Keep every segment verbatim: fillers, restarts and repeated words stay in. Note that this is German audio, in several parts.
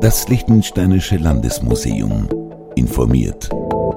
Das Liechtensteinische Landesmuseum informiert.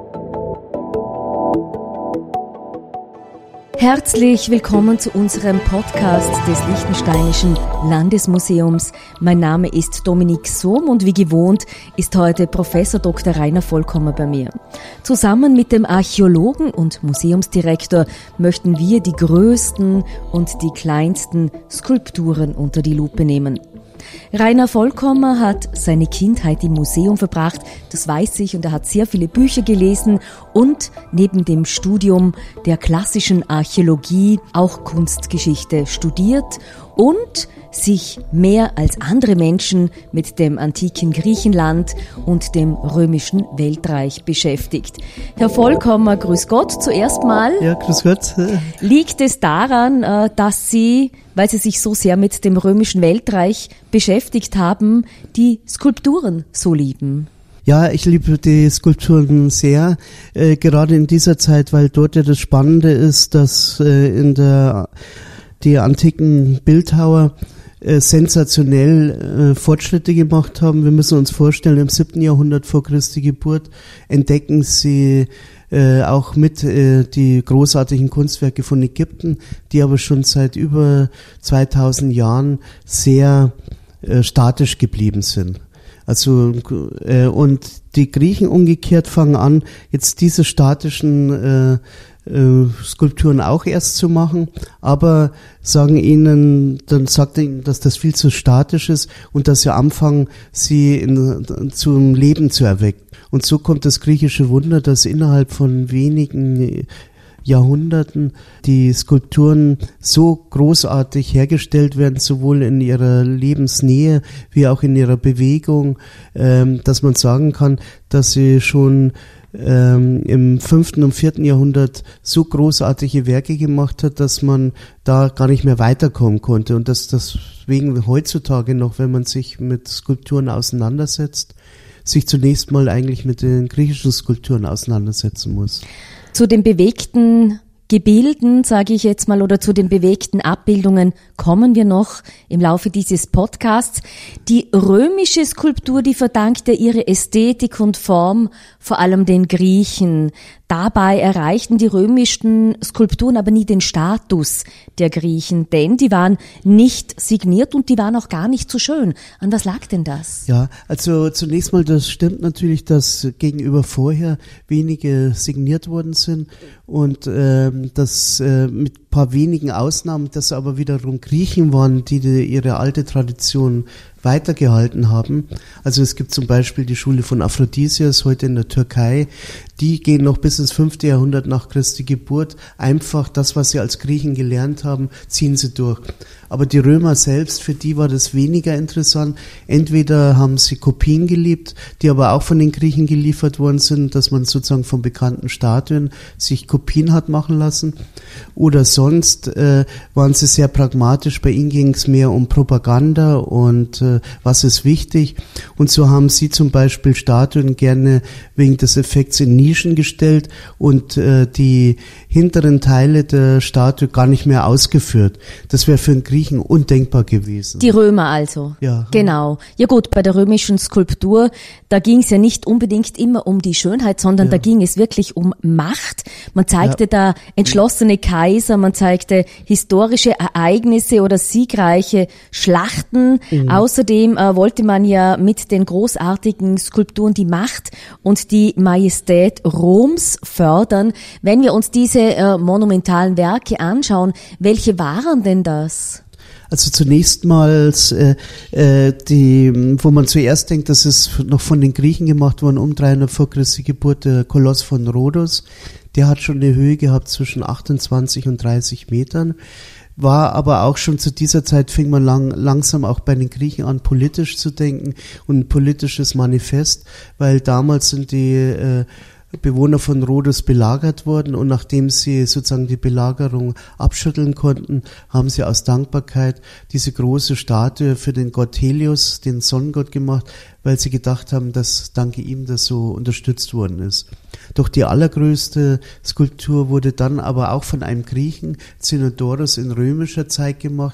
Herzlich willkommen zu unserem Podcast des Liechtensteinischen Landesmuseums. Mein Name ist Dominique Sohm und wie gewohnt ist heute Professor Doktor Rainer Vollkommer bei mir. Zusammen mit dem Archäologen und Museumsdirektor möchten wir die größten und die kleinsten Skulpturen unter die Lupe nehmen. Rainer Vollkommer hat seine Kindheit im Museum verbracht, das weiß ich, und er hat sehr viele Bücher gelesen und neben dem Studium der klassischen Archäologie auch Kunstgeschichte studiert und sich mehr als andere Menschen mit dem antiken Griechenland und dem römischen Weltreich beschäftigt. Herr Vollkommer, grüß Gott zuerst mal. Ja, grüß Gott. Liegt es daran, dass Sie, weil Sie sich so sehr mit dem römischen Weltreich beschäftigt haben, die Skulpturen so lieben? Ja, ich liebe die Skulpturen sehr, äh, gerade in dieser Zeit, weil dort ja das Spannende ist, dass äh, in der die antiken Bildhauer äh, sensationell äh, Fortschritte gemacht haben. Wir müssen uns vorstellen, im siebten Jahrhundert vor Christi Geburt entdecken sie äh, auch mit äh, die großartigen Kunstwerke von Ägypten, die aber schon seit über zweitausend Jahren sehr äh, statisch geblieben sind. Also äh, und die Griechen umgekehrt fangen an, jetzt diese statischen äh, äh, Skulpturen auch erst zu machen, aber sagen ihnen, dann sagt er ihnen, dass das viel zu statisch ist und dass sie anfangen, sie in, zum Leben zu erwecken. Und so kommt das griechische Wunder, dass innerhalb von wenigen Jahrhunderten die Skulpturen so großartig hergestellt werden, sowohl in ihrer Lebensnähe wie auch in ihrer Bewegung, ähm, dass man sagen kann, dass sie schon ähm, im fünften und vierten Jahrhundert so großartige Werke gemacht hat, dass man da gar nicht mehr weiterkommen konnte und dass deswegen heutzutage noch, wenn man sich mit Skulpturen auseinandersetzt, sich zunächst mal eigentlich mit den griechischen Skulpturen auseinandersetzen muss. Zu den bewegten Gebilden, sage ich jetzt mal, oder zu den bewegten Abbildungen kommen wir noch im Laufe dieses Podcasts. Die römische Skulptur, die verdankt ja ihre Ästhetik und Form vor allem den Griechen. Dabei erreichten die römischen Skulpturen aber nie den Status der Griechen, denn die waren nicht signiert und die waren auch gar nicht so schön. An was lag denn das? Ja, also zunächst mal, das stimmt natürlich, dass gegenüber vorher wenige signiert worden sind und ähm, dass äh, mit ein paar wenigen Ausnahmen, dass aber wiederum Griechen waren, die, die ihre alte Tradition weitergehalten haben. Also es gibt zum Beispiel die Schule von Aphrodisias heute in der Türkei, die gehen noch bis ins fünfte Jahrhundert nach Christi Geburt. Einfach das, was sie als Griechen gelernt haben, ziehen sie durch. Aber die Römer selbst, für die war das weniger interessant. Entweder haben sie Kopien geliebt, die aber auch von den Griechen geliefert worden sind, dass man sozusagen von bekannten Statuen sich Kopien hat machen lassen. Oder sonst äh, waren sie sehr pragmatisch. Bei ihnen ging es mehr um Propaganda und äh, was ist wichtig. Und so haben sie zum Beispiel Statuen gerne wegen des Effekts in Nischen gestellt und äh, die hinteren Teile der Statue gar nicht mehr ausgeführt. Das wäre für einen Griechen undenkbar gewesen. Die Römer also. Ja. Genau. Ja gut, bei der römischen Skulptur, da ging es ja nicht unbedingt immer um die Schönheit, sondern ja. da ging es wirklich um Macht. Man zeigte ja. da entschlossene Kaiser, man zeigte historische Ereignisse oder siegreiche Schlachten. Mhm. Außerdem äh, wollte man ja mit den großartigen Skulpturen die Macht und die Majestät Roms fördern. Wenn wir uns diese äh, monumentalen Werke anschauen, welche waren denn das? Also zunächst mal äh, äh, die, wo man zuerst denkt, das ist noch von den Griechen gemacht worden, um dreihundert vor Christi Geburt, der Koloss von Rhodos. Der hat schon eine Höhe gehabt zwischen achtundzwanzig und dreißig Metern. War aber auch schon zu dieser Zeit, fing man lang, langsam auch bei den Griechen an, politisch zu denken und ein politisches Manifest, weil damals sind die äh, Bewohner von Rhodos belagert worden und nachdem sie sozusagen die Belagerung abschütteln konnten, haben sie aus Dankbarkeit diese große Statue für den Gott Helios, den Sonnengott, gemacht, weil sie gedacht haben, dass danke ihm das so unterstützt worden ist. Doch die allergrößte Skulptur wurde dann aber auch von einem Griechen, Zenodorus, in römischer Zeit gemacht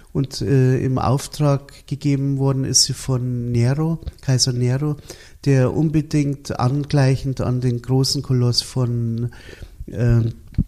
und äh, im Auftrag gegeben worden ist sie von Nero, Kaiser Nero, der unbedingt angleichend an den großen Koloss von äh,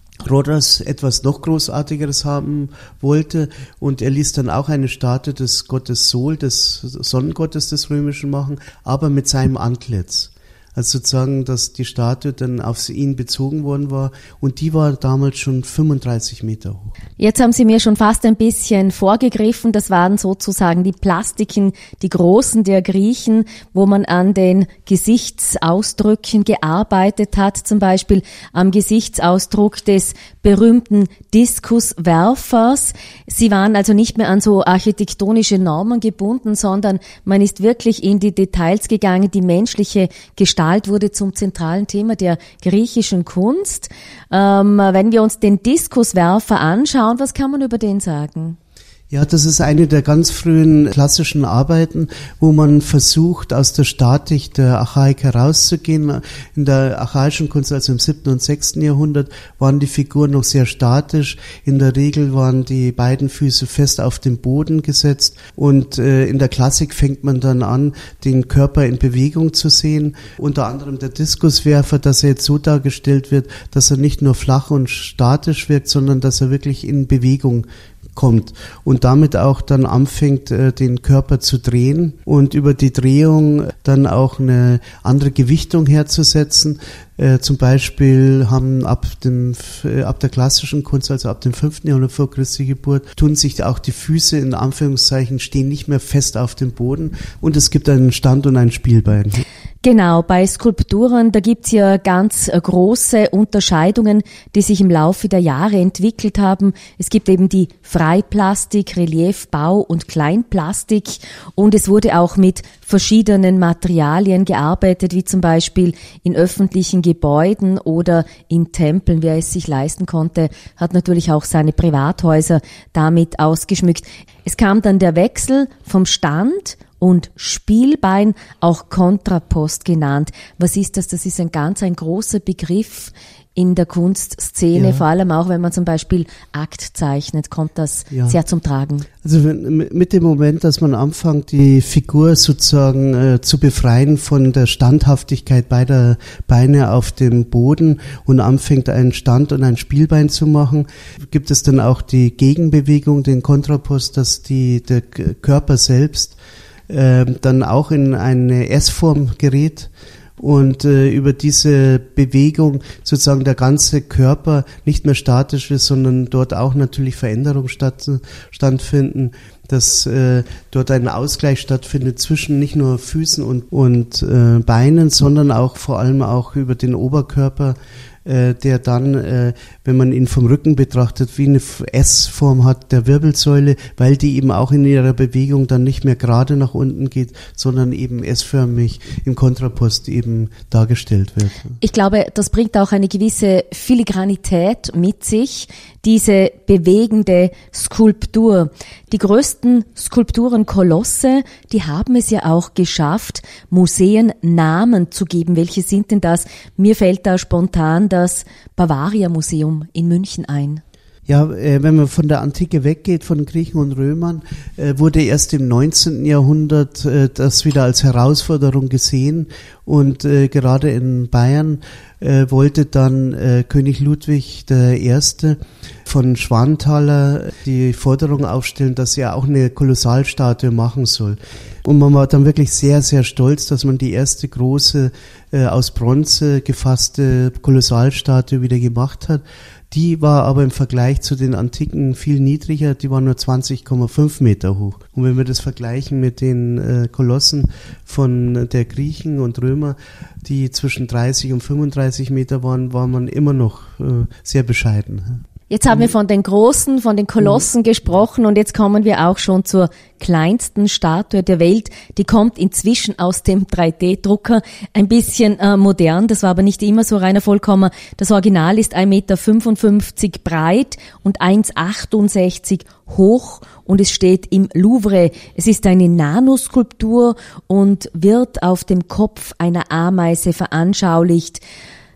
Rhodos etwas noch Großartigeres haben wollte, und er ließ dann auch eine Statue des Gottes Sol, des Sonnengottes des Römischen, machen, aber mit seinem Antlitz. Also sozusagen, dass die Statue dann auf ihn bezogen worden war, und die war damals schon fünfunddreißig Meter hoch. Jetzt haben Sie mir schon fast ein bisschen vorgegriffen. Das waren sozusagen die Plastiken, die großen der Griechen, wo man an den Gesichtsausdrücken gearbeitet hat, zum Beispiel am Gesichtsausdruck des berühmten Diskuswerfers. Sie waren also nicht mehr an so architektonische Normen gebunden, sondern man ist wirklich in die Details gegangen. Die menschliche Gestalt wurde zum zentralen Thema der griechischen Kunst. Ähm, wenn wir uns den Diskuswerfer anschauen, was kann man über den sagen? Ja, das ist eine der ganz frühen klassischen Arbeiten, wo man versucht, aus der Statik der Archaik herauszugehen. In der archaischen Kunst, also im siebten und sechsten Jahrhundert, waren die Figuren noch sehr statisch. In der Regel waren die beiden Füße fest auf dem Boden gesetzt, und äh, in der Klassik fängt man dann an, den Körper in Bewegung zu sehen. Unter anderem der Diskuswerfer, dass er jetzt so dargestellt wird, dass er nicht nur flach und statisch wirkt, sondern dass er wirklich in Bewegung kommt und damit auch dann anfängt, den Körper zu drehen und über die Drehung dann auch eine andere Gewichtung herzusetzen. Äh, zum Beispiel haben ab dem äh, ab der klassischen Kunst, also ab dem fünften Jahrhundert vor Christi Geburt, tun sich auch die Füße in Anführungszeichen, stehen nicht mehr fest auf dem Boden, und es gibt einen Stand und ein Spielbein. Genau, bei Skulpturen, da gibt's ja ganz äh, große Unterscheidungen, die sich im Laufe der Jahre entwickelt haben. Es gibt eben die Freiplastik, Relief, Bau und Kleinplastik, und es wurde auch mit verschiedenen Materialien gearbeitet, wie zum Beispiel in öffentlichen Gebäuden oder in Tempeln. Wer es sich leisten konnte, hat natürlich auch seine Privathäuser damit ausgeschmückt. Es kam dann der Wechsel vom Stand und Spielbein, auch Kontrapost genannt. Was ist das? Das ist ein ganz ein großer Begriff in der Kunstszene, ja. Vor allem auch, wenn man zum Beispiel Akt zeichnet, kommt das ja. sehr zum Tragen. Also mit dem Moment, dass man anfängt, die Figur sozusagen äh, zu befreien von der Standhaftigkeit beider Beine auf dem Boden und anfängt, einen Stand- und ein Spielbein zu machen, gibt es dann auch die Gegenbewegung, den Kontrapost, dass die, der Körper selbst äh, dann auch in eine S-Form gerät. Und äh, über diese Bewegung sozusagen der ganze Körper nicht mehr statisch ist, sondern dort auch natürlich Veränderungen statt, stattfinden, dass äh, dort ein Ausgleich stattfindet zwischen nicht nur Füßen und, und äh, Beinen, sondern auch vor allem auch über den Oberkörper, äh, der dann, äh, wenn man ihn vom Rücken betrachtet, wie eine S-Form hat der Wirbelsäule, weil die eben auch in ihrer Bewegung dann nicht mehr gerade nach unten geht, sondern eben S-förmig im Kontrapost eben dargestellt wird. Ich glaube, das bringt auch eine gewisse Filigranität mit sich, diese bewegende Skulptur. Die größten Skulpturenkolosse, die haben es ja auch geschafft, Museen Namen zu geben. Welche sind denn das? Mir fällt da spontan das Bavaria-Museum in München ein. Ja, äh, wenn man von der Antike weggeht, von Griechen und Römern, äh, wurde erst im neunzehnten Jahrhundert äh, das wieder als Herausforderung gesehen, und äh, gerade in Bayern äh, wollte dann äh, König Ludwig der Erste von Schwanthaler die Forderung aufstellen, dass er auch eine Kolossalstatue machen soll. Und man war dann wirklich sehr, sehr stolz, dass man die erste große äh, aus Bronze gefasste Kolossalstatue wieder gemacht hat. Die war aber im Vergleich zu den Antiken viel niedriger, die war nur zwanzig Komma fünf Meter hoch. Und wenn wir das vergleichen mit den äh, Kolossen von der Griechen und Römer, die zwischen dreißig und fünfunddreißig Meter waren, war man immer noch äh, sehr bescheiden. Jetzt haben wir von den Großen, von den Kolossen mhm. gesprochen, und jetzt kommen wir auch schon zur kleinsten Statue der Welt. Die kommt inzwischen aus dem drei D Drucker, ein bisschen äh, modern, das war aber nicht immer so, Rainer Vollkommer. Das Original ist ein Meter fünfundfünfzig breit und eins Komma achtundsechzig hoch, und es steht im Louvre. Es ist eine Nanoskulptur und wird auf dem Kopf einer Ameise veranschaulicht.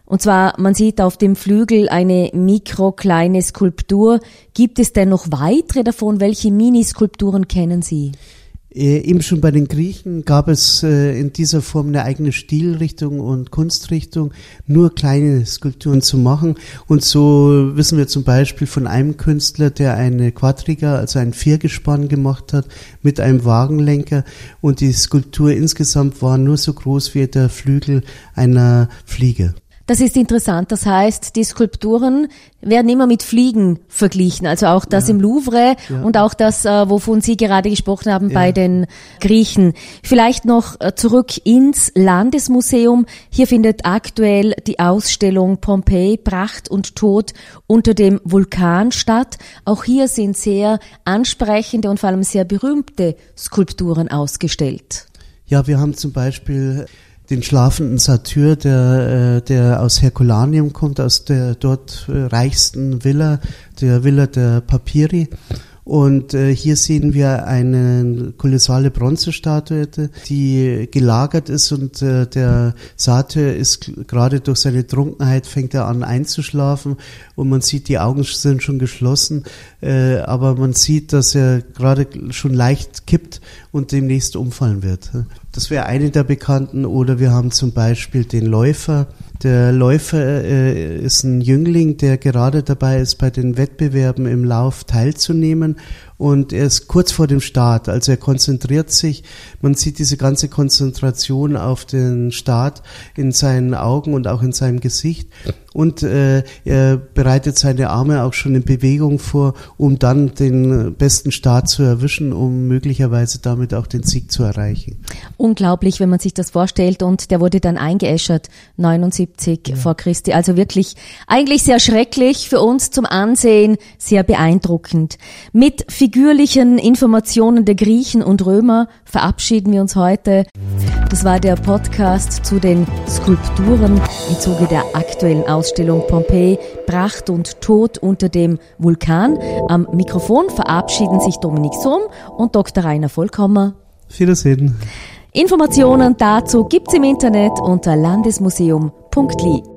Und zwar, man sieht auf dem Flügel eine mikrokleine Skulptur. Gibt es denn noch weitere davon? Welche Miniskulpturen kennen Sie? Eben schon bei den Griechen gab es äh, in dieser Form eine eigene Stilrichtung und Kunstrichtung, nur kleine Skulpturen zu machen. Und so wissen wir zum Beispiel von einem Künstler, der eine Quadriga, also ein Viergespann gemacht hat, mit einem Wagenlenker. Und die Skulptur insgesamt war nur so groß wie der Flügel einer Fliege. Das ist interessant. Das heißt, die Skulpturen werden immer mit Fliegen verglichen. Also auch das ja. im Louvre ja. und auch das, wovon Sie gerade gesprochen haben, ja. bei den Griechen. Vielleicht noch zurück ins Landesmuseum. Hier findet aktuell die Ausstellung Pompeji, Pracht und Tod unter dem Vulkan statt. Auch hier sind sehr ansprechende und vor allem sehr berühmte Skulpturen ausgestellt. Ja, wir haben zum Beispiel den schlafenden Satyr, der, der aus Herculaneum kommt, aus der dort reichsten Villa, der Villa der Papiri. Und äh, hier sehen wir eine kolossale Bronzestatuette, die gelagert ist, und äh, der Satyr ist gerade durch seine Trunkenheit, fängt er an einzuschlafen, und man sieht, die Augen sind schon geschlossen, äh, aber man sieht, dass er gerade schon leicht kippt und demnächst umfallen wird. Das wäre eine der bekannten. Oder wir haben zum Beispiel den Läufer. Der Läufer äh, ist ein Jüngling, der gerade dabei ist, bei den Wettbewerben im Lauf teilzunehmen. Und er ist kurz vor dem Start, also er konzentriert sich. Man sieht diese ganze Konzentration auf den Start in seinen Augen und auch in seinem Gesicht. Und äh, er bereitet seine Arme auch schon in Bewegung vor, um dann den besten Start zu erwischen, um möglicherweise damit auch den Sieg zu erreichen. Unglaublich, wenn man sich das vorstellt. Und der wurde dann eingeäschert, neunundsiebzig ja. vor Christi. Also wirklich eigentlich sehr schrecklich für uns zum Ansehen, sehr beeindruckend. Mit figürlichen Informationen der Griechen und Römer verabschieden wir uns heute. Das war der Podcast zu den Skulpturen im Zuge der aktuellen Ausstellung Pompeji, Pracht und Tod unter dem Vulkan. Am Mikrofon verabschieden sich Dominik Sohm und Doktor Rainer Vollkommer. Auf Wiedersehen. Informationen dazu gibt's im Internet unter landesmuseum punkt li.